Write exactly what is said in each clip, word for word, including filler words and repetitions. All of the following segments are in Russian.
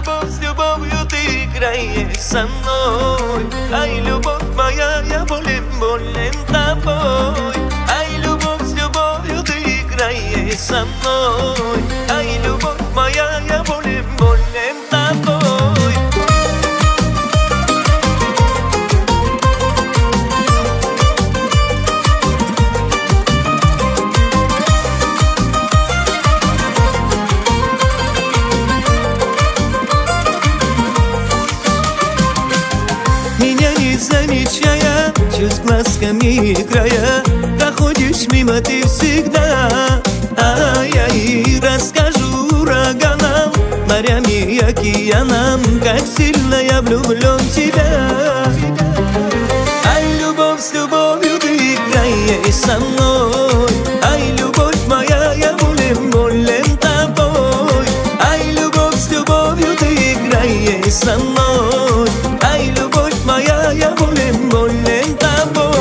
любовь с любовью ты играешь со мной. Ай, любовь моя, я болен, болен тобой. Ай, любовь с любовью ты играешь со мной. Ай, любовь моя, я болен, болен тобой. Меня не замечая, чуть глазками играя, проходишь мимо ты всегда. А я и расскажу ураганам, морями и океанам, как сильно я влюблен в тебя. Ай, любовь с любовью ты играешь со мной. Ай, любовь моя, я болен, болен тобой. Ай, любовь с любовью ты играешь со мной. Ай, любовь моя, я болен, болен тобой.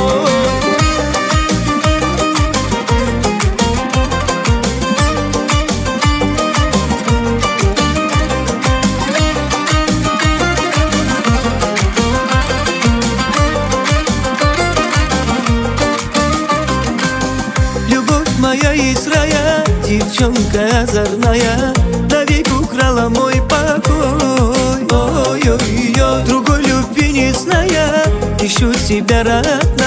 Любовь моя из рая, девчонка озорная, навек украла мой покой. Ой-ой-ой, другой любви не зная, ищу тебя, родная.